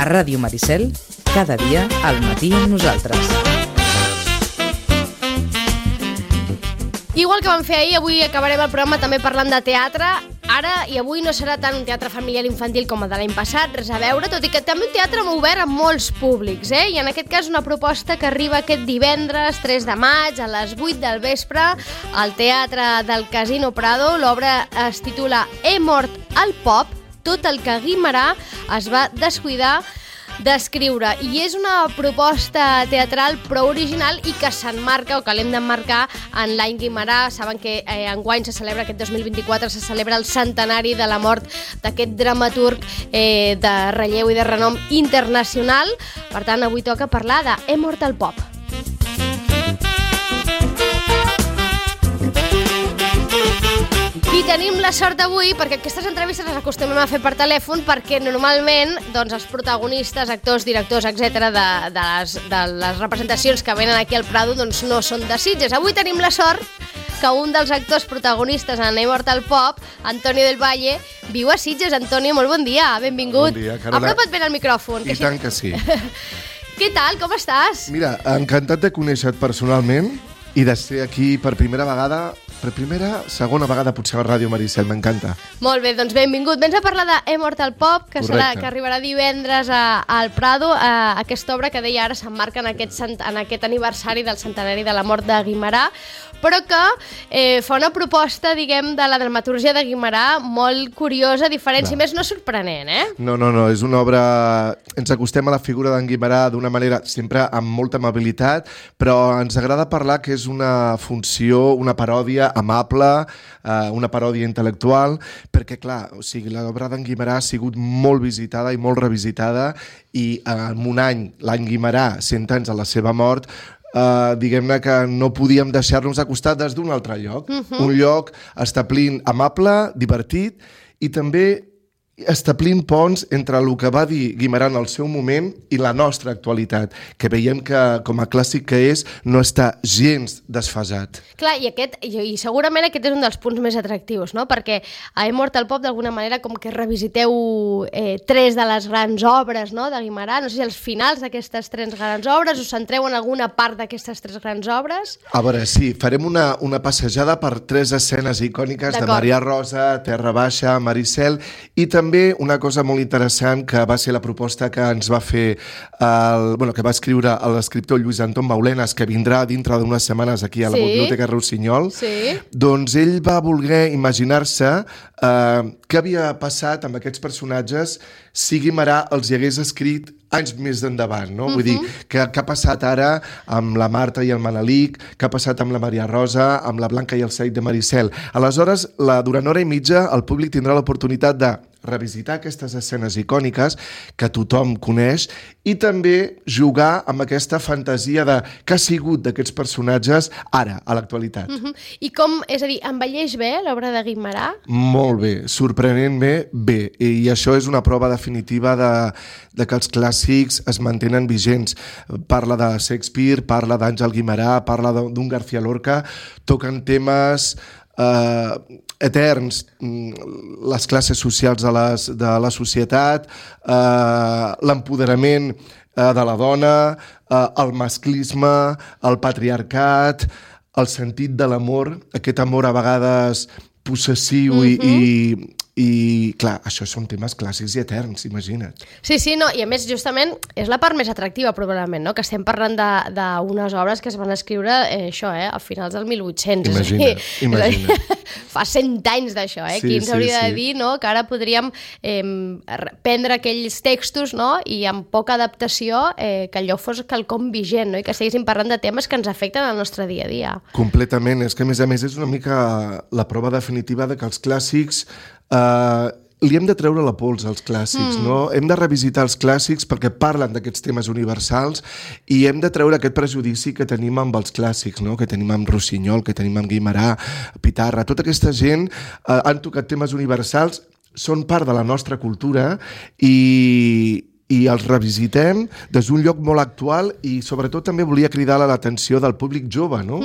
Ràdio Maricel, cada dia al matí amb nosaltres. Igual que vam fer ahir, avui acabarem el programa també parlant de teatre. Ara i avui no serà tant un teatre familiar infantil com el de l'any passat, res a veure, tot i que també un teatre obert a molts públics, I en aquest cas una proposta que arriba aquest divendres 3 de maig a les 8 del vespre al Teatre del Casino Prado. L'obra es titula He mort al pop, tot el que Guimerà es va descuidar d'escriure, i és una proposta teatral prou original i que s'emmarca o que l'hem d'emmarcar en l'any Guimerà. Saben que enguany se celebra, aquest 2024 se celebra el centenari de la mort d'aquest dramaturg de relleu i de renom internacional. Per tant, avui toca parlar de He mort al pop. I tenim la sort avui, perquè aquestes entrevistes les acostumem a fer per telèfon, perquè normalment els protagonistes, actors, directors, etc. de les representacions que venen aquí al Prado no són de Sitges. Avui tenim la sort que un dels actors protagonistes en He mort al pop, Antonio del Valle, viu a Sitges. Antonio, molt bon dia, benvingut. Bon dia, Carola. Apropa't ben al micròfon. I tant que sí. Què tal, com estàs? Mira, encantat de conèixer-te personalment i de ser aquí per segona vegada potser a Ràdio Maricel, m'encanta. Molt bé, doncs benvingut. Vens a parlar de He mort al pop, que arribarà divendres al Prado, aquesta obra que deia ara s'emmarca en aquest aniversari del centenari de la mort de Guimerà, però que fa una proposta, diguem, de la dramatúrgia de Guimerà molt curiosa, diferent, si més no sorprenent, No, és una obra... Ens acostem a la figura d'en Guimerà d'una manera sempre amb molta amabilitat, però ens agrada parlar que és una funció, una paròdia amable, una paròdia intel·lectual, perquè, clar, l'obra d'en Guimerà ha sigut molt visitada i molt revisitada, i en un any, l'any Guimerà, 100 anys de la seva mort, diguem-ne que no podíem deixar-nos acostar des d'un altre lloc. Un lloc establint amable, divertit, i també establint ponts entre el que va dir Guimerà en el seu moment i la nostra actualitat, que veiem que, com a clàssic que és, no està gens desfasat. Clar, i segurament aquest és un dels punts més atractius, no? Perquè a He mort al pop, d'alguna manera, com que revisiteu tres de les grans obres, no?, de Guimerà. No sé si als finals d'aquestes tres grans obres us centreu en alguna part d'aquestes tres grans obres. A veure, sí, farem una passejada per tres escenes icòniques de Maria Rosa, Terra Baixa, Maricel, i també una cosa molt interessant que va ser la proposta que ens va fer que va escriure l'escriptor Lluís Anton Baulenas, que vindrà dintre d'unes setmanes aquí a la Biblioteca Rossinyol. Doncs ell va voler imaginar-se què havia passat amb aquests personatges si Guimerà els hi hagués escrit anys més endavant, no? Vull dir, què ha passat ara amb la Marta i el Manelic, què ha passat amb la Maria Rosa, amb la Blanca i el Said de Maricel. Aleshores, durant hora i mitja, el públic tindrà l'oportunitat de revisitar aquestes escenes icòniques que tothom coneix i també jugar amb aquesta fantasia de què ha sigut d'aquests personatges ara, a l'actualitat. I com, és a dir, envelleix bé l'obra de Guimerà? Molt bé, sorprenentment bé. I això és una prova definitiva de que els clàssics es mantenen vigents. Parla de Shakespeare, parla d'Àngel Guimerà, parla d'un García Lorca, toquen temes eterns, les classes socials de la societat, l'empoderament de la dona, el masclisme, el patriarcat, el sentit de l'amor, aquest amor a vegades possessiu i clar, això són temes clàssics i eterns, imagina't. Sí, no, i a més justament és la part més atractiva probablement, no? Que estem parlant d'unes obres que es van escriure a finals del 1800. Imagina't. Fa 100 anys d'això, qui ens hauria de dir, no? Que ara podríem prendre aquells textos, no? I amb poca adaptació que allò fos quelcom vigent, no? I que estiguéssim parlant de temes que ens afecten al nostre dia a dia. Completament, és que a més és una mica la prova definitiva de que els clàssics li hem de treure la pols als clàssics, no? Hem de revisitar els clàssics perquè parlen d'aquests temes universals i hem de treure aquest prejudici que tenim amb els clàssics, no? Que tenim amb Rossinyol, que tenim amb Guimerà, Pitarra. Tota aquesta gent han tocat temes universals, són part de la nostra cultura i i els revisitem des d'un lloc molt actual i sobretot també volia cridar l'atenció del públic jove, no?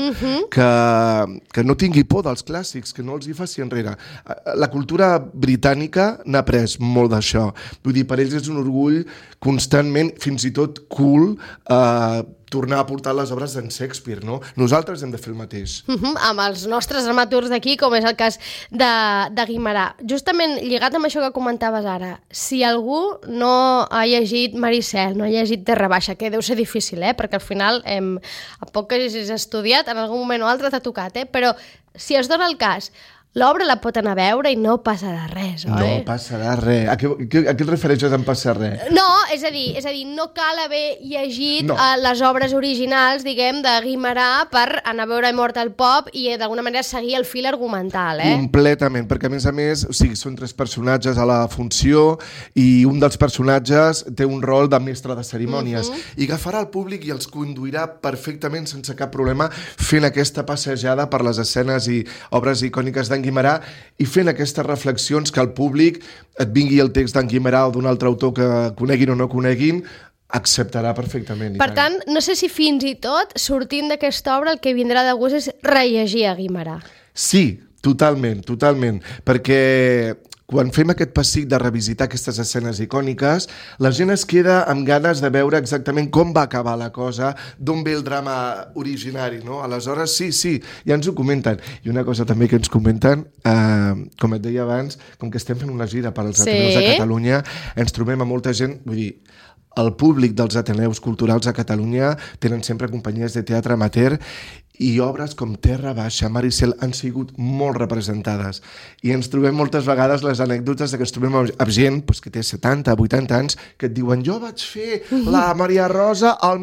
Que no tingui por dels clàssics, que no els hi faci enrere. La cultura britànica n'ha après molt d'això. Vull dir, per ells és un orgull constantment, fins i tot cool, tornar a portar les obres d'en Shakespeare, no? Nosaltres hem de fer el mateix. Amb els nostres dramaturgs d'aquí, com és el cas de Guimerà. Justament lligat amb això que comentaves ara, si algú no ha llegit Maricel, no ha llegit Terra Baixa, que deu ser difícil, perquè al final, a poc que hagis estudiat, en algun moment o altre t'ha tocat, però si es dona el cas, l'obra la pot anar a veure i no passarà res, oi? No passarà res. A què et refereixes en passar res? No, és a dir, no cal haver llegit les obres originals, diguem, de Guimerà per anar a veure Immortal Pop i d'alguna manera seguir el fil argumental, Completament, perquè a més, o sigui, són 3 personatges a la funció i un dels personatges té un rol de mestre de cerimònies i agafarà el públic i els conduirà perfectament sense cap problema fent aquesta passejada per les escenes i obres icòniques d'en Guimerà i fent aquestes reflexions que el públic et vingui el text d'en Guimerà o d'un altre autor que coneguin o no coneguin, acceptarà perfectament. Per tant, no sé si fins i tot, sortint d'aquesta obra, el que vindrà de gust és rellegir a Guimerà. Sí, totalment, perquè quan fem aquest pessic de revisitar aquestes escenes icòniques, la gent es queda amb ganes de veure exactament com va acabar la cosa, d'on ve el drama originari, no? Aleshores, sí, ja ens ho comenten. I una cosa també que ens comenten, com et deia abans, com que estem fent una gira per als Ateneus de Catalunya, ens trobem a molta gent, vull dir, el públic dels Ateneus Culturals a Catalunya tenen sempre companyies de teatre amateur i obres com Terra Baixa, Maricel, han sigut molt representades. I ens trobem moltes vegades les anècdotes de que ens trobem amb gent que té 70, 80 anys, que et diuen jo vaig fer la Maria Rosa al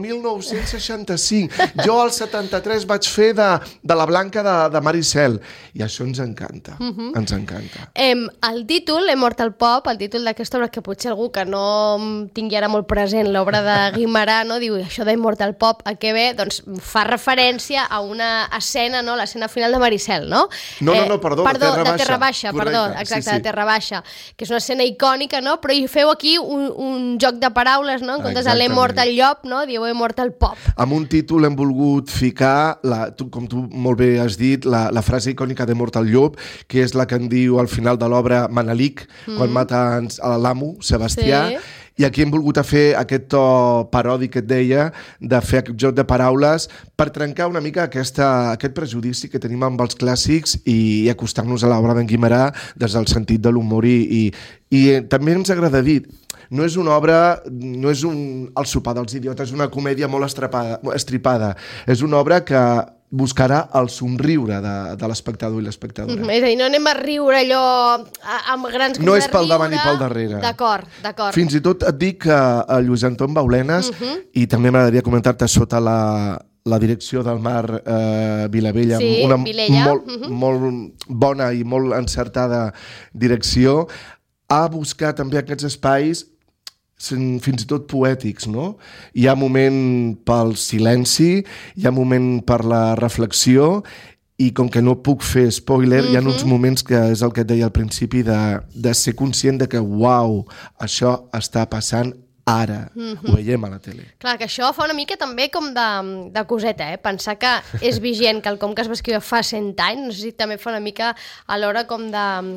1965, jo al 73 vaig fer de la Blanca de Maricel. I això ens encanta, ens encanta. El títol, Immortal Pop, el títol d'aquesta obra, que potser algú que no tingui ara molt present l'obra de Guimerà, no? Diu, això d'Immortal Pop, a què ve? Doncs fa referència a una escena, no? L'escena final de Maricel, no? Perdó, de Terra Baixa, perdó, exacte, de Terra Baixa, que és una escena icònica, no? Però hi feu aquí un joc de paraules, no? En comptes de l'Immortal Llop, no? Diu Immortal Pop. Amb un títol hem volgut ficar, com tu molt bé has dit, la frase icònica d'Immortal Llop, que és la que en diu al final de l'obra Manelic, quan mata l'amo, Sebastià, i aquí hem volgut fer aquest to paròdic que et deia, de fer aquest joc de paraules per trencar una mica aquest prejudici que tenim amb els clàssics i acostar-nos a l'obra d'en Guimerà des del sentit de l'humor i també ens agrada dir, no és una obra, no és el sopar dels idiotes, és una comèdia molt estripada, és una obra que buscarà el somriure de l'espectador i l'espectadora. És a dir, no anem a riure allò amb grans no és pel davant i pel darrere. D'acord. Fins i tot et dic que el Lluís Anton Baulenes, i també m'agradaria comentar-te sota la direcció del Marc Vilabella, una molt bona i molt encertada direcció, ha buscat també aquests espais fins i tot poètics, no? Hi ha moment pel silenci, hi ha moment per la reflexió i com que no puc fer spoiler, hi ha uns moments que és el que et deia al principi de ser conscient de que, uau, això està passant ara, ho veiem a la tele. Clar, que això fa una mica també com de coseta, pensar que és vigent quelcom que es va escriure fa 100 anys, no sé si també fa una mica alhora com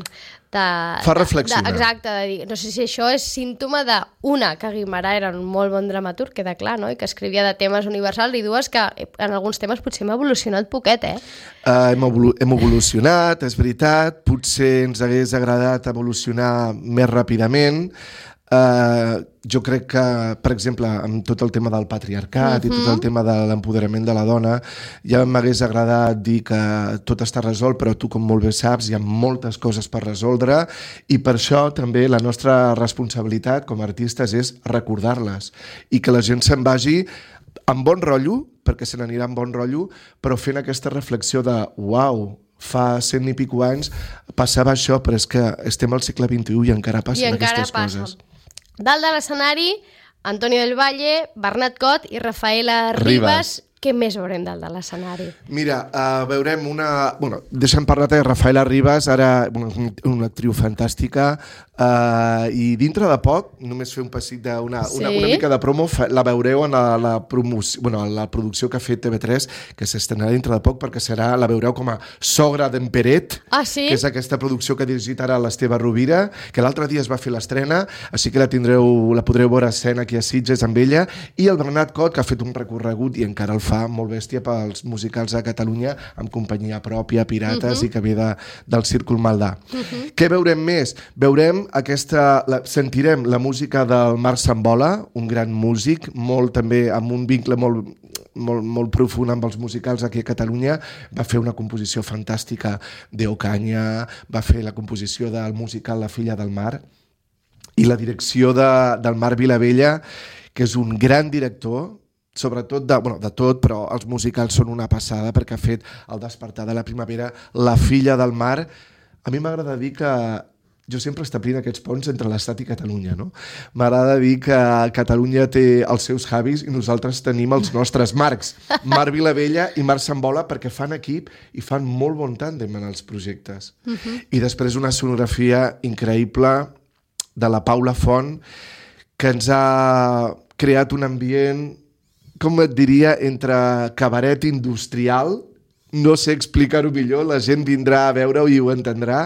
fa reflexionar. Exacte, de dir, no sé si això és símptoma d'una, que Guimerà era un molt bon dramaturg, queda clar, no? I que escrivia de temes universals, i dues, que en alguns temes potser hem evolucionat poquet, Hem evolucionat, és veritat, potser ens hagués agradat evolucionar més ràpidament. Jo crec que, per exemple, amb tot el tema del patriarcat i tot el tema de l'empoderament de la dona, ja m'hagués agradat dir que tot està resolt, però tu, com molt bé saps, hi ha moltes coses per resoldre i per això també la nostra responsabilitat com a artistes és recordar-les i que la gent se'n vagi amb bon rotllo, perquè se n'anirà amb bon rotllo, però fent aquesta reflexió de uau, fa 100 i pico anys passava això, però és que estem al segle XXI i encara passen aquestes coses. Dalt de l'escenari, Antonio del Valle, Bernat Cot i Rafaela Ribas què més veurem dalt de l'escenari? Mira, veurem una... Bueno, deixa'm parlar-te de Rafaela Ribas, ara una actriu fantàstica, i dintre de poc, només fer un passit d'una mica de promo, la veureu en la producció que ha fet TV3, que s'estrenarà dintre de poc, perquè la veureu com a sogra d'en Peret, que és aquesta producció que ha dirigit ara l'Esteve Rovira, que l'altre dia es va fer l'estrena, així que la podreu veure a escena aquí a Sitges amb ella, i el Bernat Cot, que ha fet un recorregut i encara el fa molt bèstia pels musicals a Catalunya, amb companyia pròpia, Pirates, i que ve del Círcul Maldà. Què veurem més? Sentirem la música del Marc Sambola, un gran músic, també amb un vincle molt profund amb els musicals aquí a Catalunya. Va fer una composició fantàstica d'Ocaña, va fer la composició del musical La filla del mar, i la direcció del Marc Vilavella, que és un gran director, sobretot de tot, però els musicals són una passada, perquè ha fet El despertar de la primavera, La filla del mar. A mi m'agrada dir que jo sempre establint aquests ponts entre l'Estat i Catalunya, no? M'agrada dir que Catalunya té els seus Javis i nosaltres tenim els nostres Marcs, Marc Vilavella i Marc Sambola, perquè fan equip i fan molt bon tàndem en els projectes. I després una sonografia increïble de la Paula Font, que ens ha creat un ambient, com et diria, entre cabaret industrial, no sé explicar-ho millor, la gent vindrà a veure-ho i ho entendrà,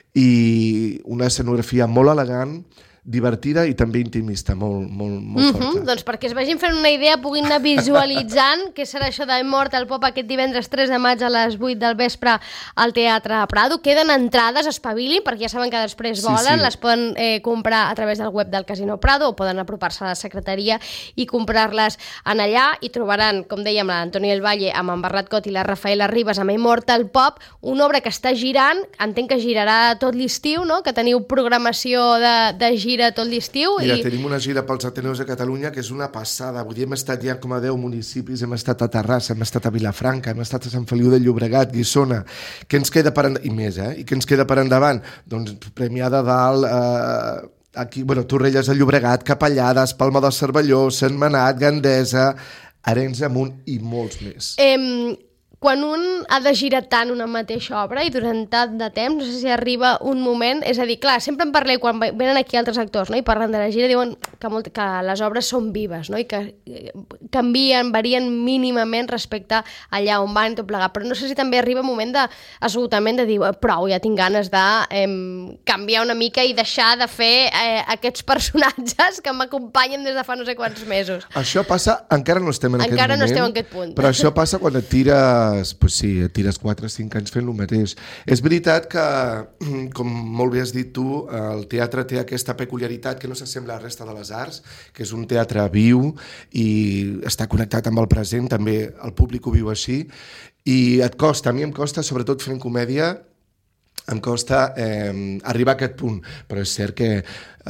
i una escenografia molt elegant, divertida i també intimista, molt forta. Doncs perquè es vagin fent una idea, puguin anar visualitzant què serà això de Immortal Pop aquest divendres 3 de maig a les 8 del vespre al Teatre Prado. Queden entrades, espavilin, perquè ja saben que després volen, les poden comprar a través del web del Casino Prado o poden apropar-se a la secretaria i comprar-les en allà, i trobaran, com dèiem, l'Antoni El Valle amb en Bernat Cot i la Rafaela Ribas amb Immortal Pop, una obra que està girant, entenc que girarà tot l'estiu, no? Que teniu programació de gira tot l'estiu. Mira, tenim una gira pels Ateneus de Catalunya que és una passada. Vull dir, hem estat ja com a 10 municipis, hem estat a Terrassa, hem estat a Vilafranca, hem estat a Sant Feliu de Llobregat, Guissona. Què ens queda per endavant? I més, I què ens queda per endavant? Doncs Premià de Dalt, aquí, Torrelles de Llobregat, Capellades, Palma del Cervelló, Sentmenat, Gandesa, Arenys de Munt i molts més. Quan un ha de girar tant una mateixa obra i durant tant de temps, no sé si arriba un moment, és a dir, clar, sempre en parleu quan venen aquí altres actors, no? I parlen de la gira, diuen que les obres són vives, no? I que canvien, varien mínimament respecte allà on van i tot plegat, però no sé si també arriba un moment d'esgotament de dir, prou, ja tinc ganes de canviar una mica i deixar de fer aquests personatges que m'acompanyen des de fa no sé quants mesos. Això passa, encara no estem en aquest moment. Encara no estem en aquest punt. Però això passa quan et tires 4 o 5 anys fent el mateix. És veritat que, com molt bé has dit tu, el teatre té aquesta peculiaritat que no s'assembla a la resta de les arts, que és un teatre viu i està connectat amb el present, també el públic ho viu així, i a mi em costa, sobretot fent comèdia, em costa arribar a aquest punt, però és cert que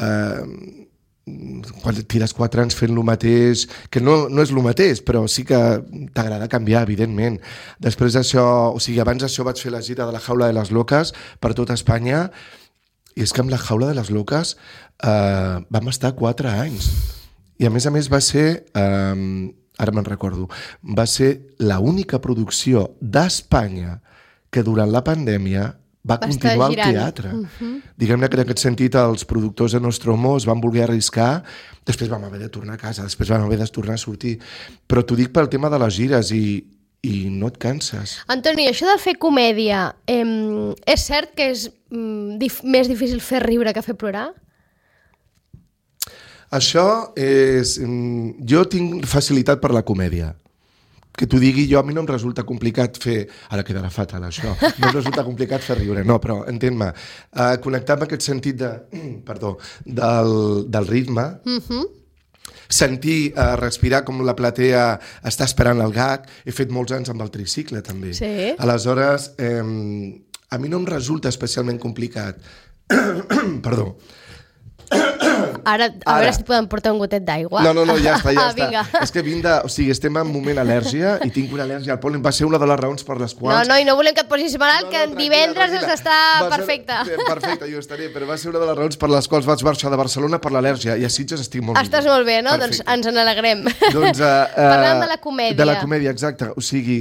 quan tires 4 anys fent el mateix, que no és el mateix, però sí que t'agrada canviar, evidentment. Després d'això, abans d'això vaig fer la gira de la Jaula de les Locas per tota Espanya, i és que amb la Jaula de les Locas vam estar 4 anys. I a més va ser, ara me'n recordo, va ser l'única producció d'Espanya que durant la pandèmia va continuar al teatre. Diguem-ne que en aquest sentit els productors de Nostromo es van voler arriscar, després vam haver de tornar a casa, després vam haver de tornar a sortir. Però t'ho dic pel tema de les gires i no et canses. Antoni, això de fer comèdia, és cert que és més difícil fer riure que fer plorar? Això és... Jo tinc facilitat per la comèdia. Que t'ho digui jo, a mi no em resulta complicat fer... Ara quedarà fatal, això. No em resulta complicat fer riure, no, però entén-me. Connectar amb aquest sentit del ritme, sentir, respirar com la platea està esperant el gag. He fet molts anys amb el tricicle, també. Sí. Aleshores, a mi no em resulta especialment complicat. Perdó. Ara, a veure si podem portar un gotet d'aigua. No, ja està. Vinga. És que o sigui, estem en moment al·lèrgia i tinc una al·lèrgia al pol·len. Va ser una de les raons per les quals... No, i no volem que et posis malalt, que divendres està perfecte. Perfecte, jo estaré, però va ser una de les raons per les quals vaig marxar de Barcelona per l'al·lèrgia i a Sitges estic molt bé. Estàs molt bé, no? Perfecte. Doncs ens n'alegrem. Parlant de la comèdia. De la comèdia, exacte. O sigui...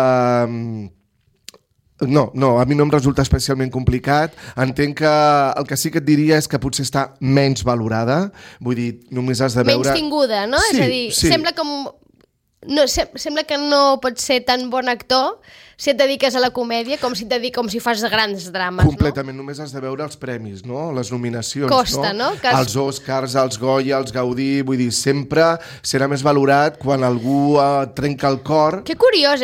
No, a mi no em resulta especialment complicat. Entenc que el que sí que et diria és que potser està menys valorada. Vull dir, només has de veure... Menys tinguda, no? Sí, és a dir, sembla com... No, sembla que no pots ser tan bon actor si et dediques a la comèdia com si fas grans drames, completament, no? Només has de veure els premis, no? Les nominacions, costa, no? Els Oscars, els Goya, els Gaudí, vull dir, sempre serà més valorat quan algú trenca el cor. Que curiós,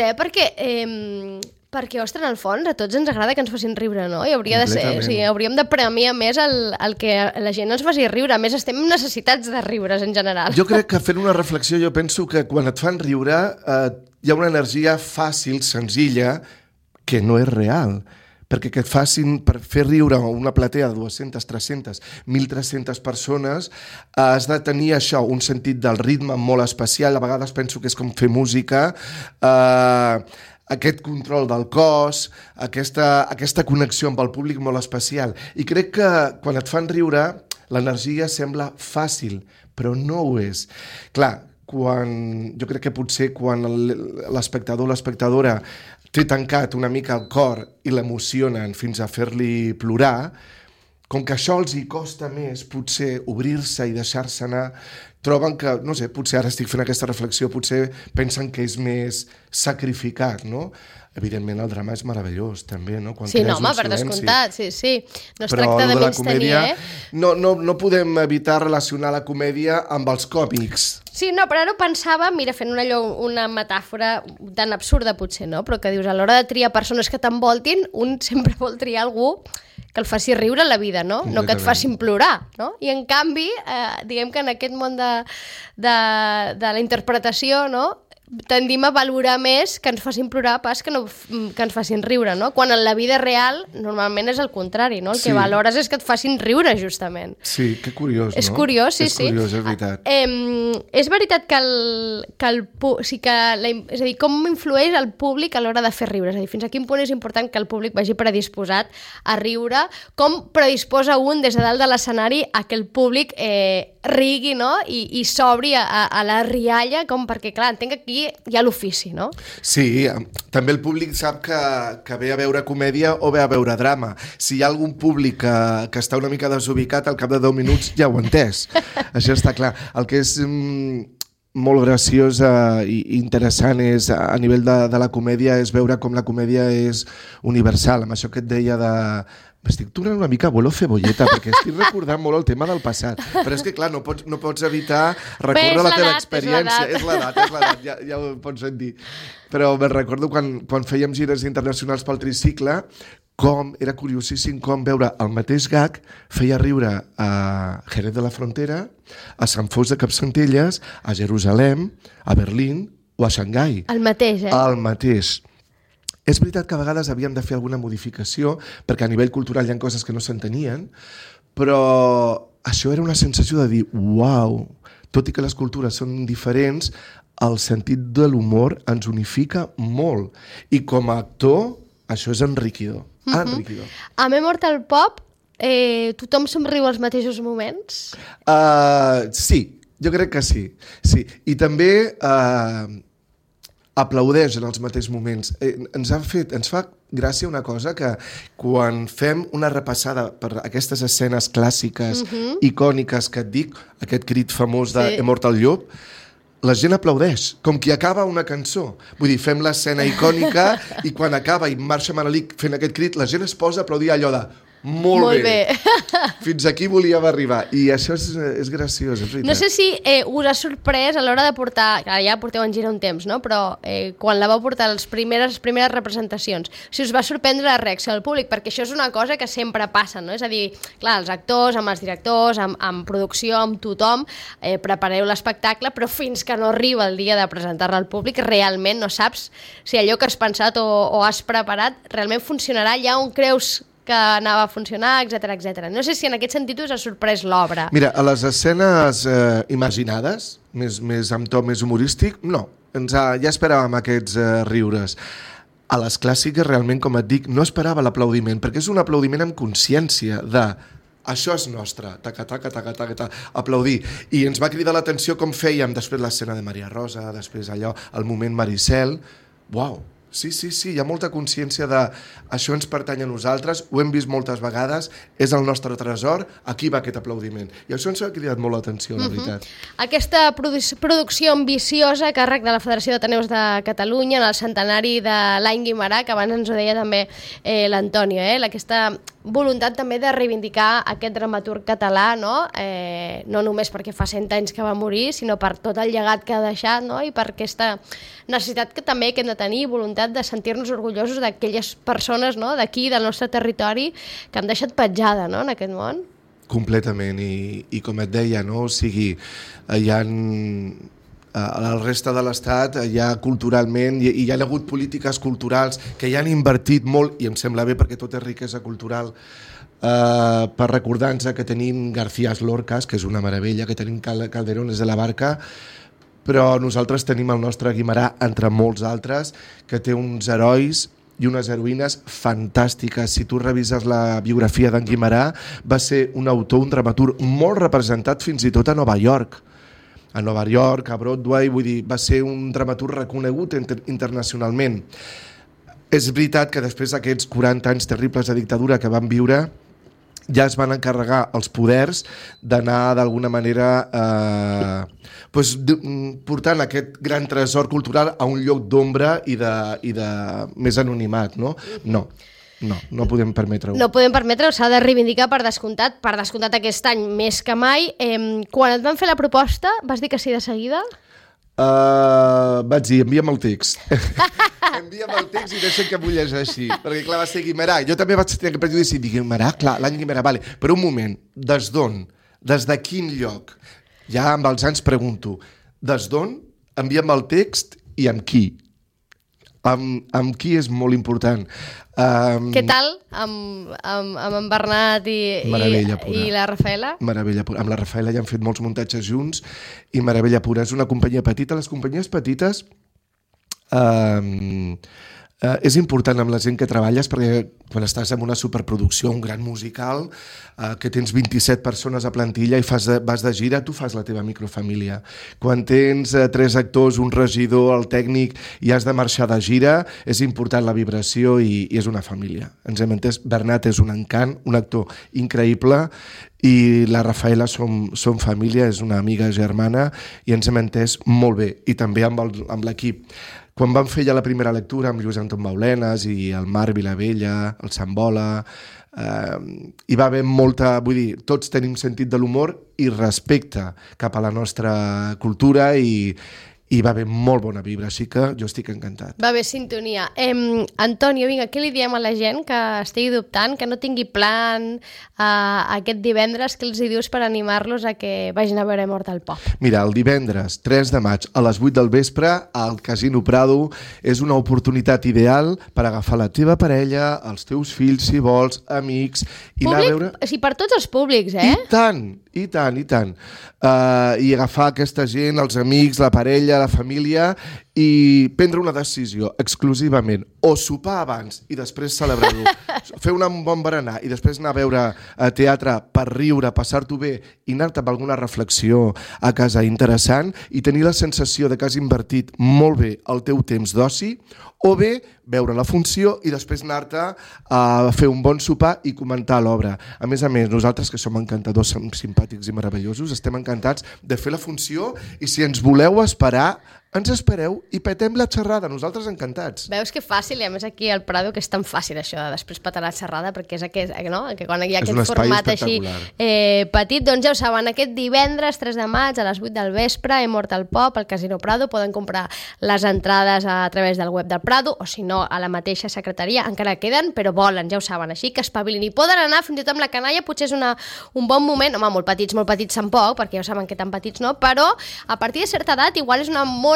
perquè, ostres, en el fons, a tots ens agrada que ens facin riure, no? I hauria de ser, o sigui, hauríem de premiar més el que la gent ens faci riure. A més, estem necessitats de riures, en general. Jo crec que fent una reflexió, jo penso que quan et fan riure hi ha una energia fàcil, senzilla, que no és real. Perquè que et facin per fer riure una platea de 200, 300, 1.300 persones, has de tenir això, un sentit del ritme molt especial. A vegades penso que és com fer música, aquest control del cos, aquesta connexió amb el públic molt especial. I crec que quan et fan riure, l'energia sembla fàcil, però no ho és. Clar, jo crec que potser quan l'espectador o l'espectadora té tancat una mica el cor i l'emocionen fins a fer-li plorar, com que això els hi costa més, potser obrir-se i deixar-se anar, troben que, no sé, potser ara estic fent aquesta reflexió, potser pensen que és més sacrificat, no? Evidentment el drama és meravellós, també, no? Quan sí, no, home, per descomptat, sí. No es tracta de menystenir, No podem evitar relacionar la comèdia amb els còmics. Sí, no, però ara ho pensava, mira, fent una metàfora tan absurda potser, no? Però que dius, a l'hora de triar persones que t'envoltin, un sempre vol triar algú que el faci riure a la vida, no? No que et facin plorar, no? I en canvi, diguem que en aquest món de la interpretació, no?, tendim a valorar més que ens facin plorar pas que ens facin riure, no? Quan en la vida real normalment és el contrari, no? El que valores és que et facin riure, justament. Sí, que curiós, no? És curiós, sí. És curiós, és veritat. És veritat que és a dir, com influeix el públic a l'hora de fer riure? És a dir, fins a quin punt és important que el públic vagi predisposat a riure? Com predisposa un des de dalt de l'escenari a que el públic rigui, no? I s'obri a la rialla, com perquè, clar, entenc que aquí hi ha l'ofici, no? Sí, també el públic sap que ve a veure comèdia o ve a veure drama. Si hi ha algun públic que està una mica desubicat, al cap de 10 minuts ja ho ha entès. Això està clar. El que és molt graciós i interessant és, a nivell de la comèdia, és veure com la comèdia és universal, amb això que et deia de... M'estic tornant una mica abuelo cebolleta, perquè estic recordant molt el tema del passat. Però és que, clar, no pots evitar recórrer a la teva experiència. És l'edat, ja ho pots sentir. Però me'n recordo quan fèiem gires internacionals pel tricicle, era curiosíssim com veure el mateix gag feia riure a Jerez de la Frontera, a Sant Fos de Campsentelles, a Jerusalem, a Berlín o a Xangai. El mateix, El mateix. És veritat que a vegades havíem de fer alguna modificació, perquè a nivell cultural hi ha coses que no s'entenien, però això era una sensació de dir, uau, tot i que les cultures són diferents, el sentit de l'humor ens unifica molt. I com a actor, això és enriquidor. Enriquidor. A Memortal Pop, tothom somriu als mateixos moments? Sí, jo crec que sí. I també... aplaudeix en els mateixos moments. Ens fa gràcia una cosa, que quan fem una repassada per aquestes escenes clàssiques, icòniques que et dic, aquest crit famós de He mort el llop, la gent aplaudeix, com qui acaba una cançó. Vull dir, fem l'escena icònica i quan acaba i marxa Manelic fent aquest crit, la gent es posa a aplaudir allò de molt bé. Fins aquí volíem arribar. I això és graciós, és veritat. No sé si us ha sorprès a l'hora de portar... Ja porteu en gira un temps, no? Però quan la vau portar les primeres representacions, si us va sorprendre la reacció del públic, perquè això és una cosa que sempre passa, no? És a dir, clar, els actors, amb els directors, amb producció, amb tothom, prepareu l'espectacle, però fins que no arriba el dia de presentar-la al públic, realment no saps si allò que has pensat o has preparat realment funcionarà allà on creus que anava a funcionar, etc. No sé si en aquest sentit us ha sorprès l'obra. Mira, a les escenes imaginades, més amb to més humorístic, no. Ja esperàvem aquests riures. A les clàssiques, realment, com et dic, no esperava l'aplaudiment, perquè és un aplaudiment amb consciència de això és nostre, aplaudir. I ens va cridar l'atenció com fèiem després l'escena de Maria Rosa, després allò, el moment Maricel. Uau, sí, hi ha molta consciència de això ens pertany a nosaltres, ho hem vist moltes vegades, és el nostre tresor, aquí va aquest aplaudiment. I això ens ha cridat molt l'atenció, la veritat. Aquesta producció ambiciosa a càrrec de la Federació d'Ateneus de Catalunya en el centenari de l'any Guimerà, que abans ens ho deia també l'Antonio, aquesta voluntat també de reivindicar aquest dramaturg català, no? No només perquè fa 100 anys que va morir, sinó per tot el llegat que ha deixat, no? I per aquesta necessitat que també hem de tenir, voluntat de sentir-nos orgullosos d'aquelles persones, no? D'aquí, del nostre territori, que han deixat petjada, no? En aquest món. Completament, i com et deia, no? O sigui, hi ha a la resta de l'Estat, ja culturalment, i hi ha hagut polítiques culturals que hi han invertit molt, i em sembla bé perquè tot és riquesa cultural, per recordar-nos que tenim García Lorcas, que és una meravella, que tenim Calderones de la Barca, però nosaltres tenim el nostre Guimerà, entre molts altres, que té uns herois i unes heroïnes fantàstiques. Si tu revises la biografia d'en Guimerà, va ser un autor, un dramaturg molt representat fins i tot a Nova York. A Nova York, a Broadway, vull dir, va ser un dramaturg reconegut internacionalment. És veritat que després d'aquests 40 anys terribles de dictadura que van viure, ja es van encarregar els poders d'anar d'alguna manera portant aquest gran tresor cultural a un lloc d'ombra i de més anonimat, no? No podem permetre-ho. No podem permetre-ho, s'ha de reivindicar per descomptat aquest any més que mai. Quan et van fer la proposta, vas dir que sí de seguida? Vaig dir, envia'm el text. Envia'm el text i deixa'm que m'ho llegeixi. Perquè clar, va ser Guimerà. Jo també vaig tenir aquest prejudici i dir, Guimerà, clar, l'any Guimerà, vale. Però un moment, des d'on? Des de quin lloc? Ja amb els anys pregunto, des d'on? Envia'm el text i amb qui? Amb qui és molt important. Què tal amb en Bernat i la Rafaela? Meravella pura. Amb la Rafaela ja han fet molts muntatges junts i meravella pura. És una companyia petita. Les companyies petites és important amb la gent que treballes, perquè quan estàs en una superproducció, un gran musical, que tens 27 persones a plantilla i vas de gira, tu fas la teva microfamília. Quan tens 3 actors, un regidor, el tècnic, i has de marxar de gira, és important la vibració i és una família. Ens hem entès, Bernat és un encant, un actor increïble, i la Rafaela som família, és una amiga germana, i ens hem entès molt bé, i també amb l'equip. Quan vam fer ja la primera lectura amb Lluís Anton Baulenes i el Marc Vilavella, el Sambola, hi va haver molta... Vull dir, tots tenim sentit de l'humor i respecte cap a la nostra cultura i va haver molt bona vibra, així que jo estic encantat. Va haver sintonia. Antonio, vinga, què li diem a la gent que estigui dubtant, que no tingui plan aquest divendres, què els hi dius per animar-los a que vagin a veure Mortal Pop? Mira, el divendres 3 de maig a les 8 del vespre al Casino Prado és una oportunitat ideal per agafar la teva parella, els teus fills, si vols, amics, i anar a veure... O sigui, per tots els públics, eh? I tant. I agafar aquesta gent, els amics, la parella, la família, i prendre una decisió exclusivament, o sopar abans i després celebrar-ho, fer un bon berenar i després anar a veure teatre per riure, passar-t'ho bé i anar-te amb alguna reflexió a casa interessant i tenir la sensació de que has invertit molt bé el teu temps d'oci, o bé veure la funció i després anar-te a fer un bon sopar i comentar l'obra. A més, nosaltres que som encantadors, som simpàtics i meravellosos, estem encantats de fer la funció i si ens voleu esperar, ens espereu i petem la xerrada, nosaltres encantats. Veus que fàcil, i a més aquí al Prado que és tan fàcil això de després petar la xerrada, perquè és aquest, no? Que quan hi ha aquest format així petit, doncs ja ho saben, aquest divendres 3 de maig a les 8 del vespre a Mortal Pop, al Casino Prado, poden comprar les entrades a través del web del Prado, o si no, a la mateixa secretaria, encara queden, però volen, ja ho saben, així que espavilin, i poden anar fins i tot amb la canalla, potser és un bon moment, home, molt petits tampoc, perquè ja ho saben que tan petits no, però a partir de certa edat igual és una bona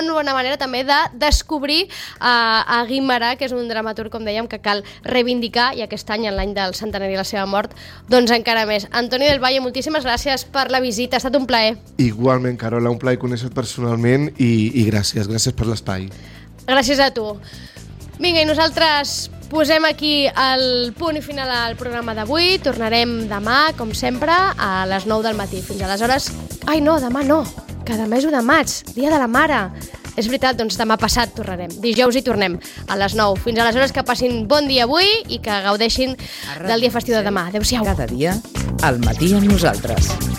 bona manera també de descobrir a Guimerà, que és un dramaturg, com dèiem, que cal reivindicar, i aquest any, en l'any del centenari de la seva mort, doncs encara més. Antoni del Valle, moltíssimes gràcies per la visita, ha estat un plaer. Igualment, Carola, un plaer conèixer-te personalment i gràcies per l'espai. Gràcies a tu. Vinga, i nosaltres posem aquí el punt i final al programa d'avui. Tornarem demà, com sempre, a les 9 del matí. Fins aleshores... Ai, no, demà no, que demà és 1 de maig, dia de la mare. És veritat, doncs demà passat tornarem. Dijous hi tornem, a les 9. Fins aleshores, que passin bon dia avui i que gaudeixin del dia festiu de demà. Adéu-siau. Cada dia, al matí amb nosaltres.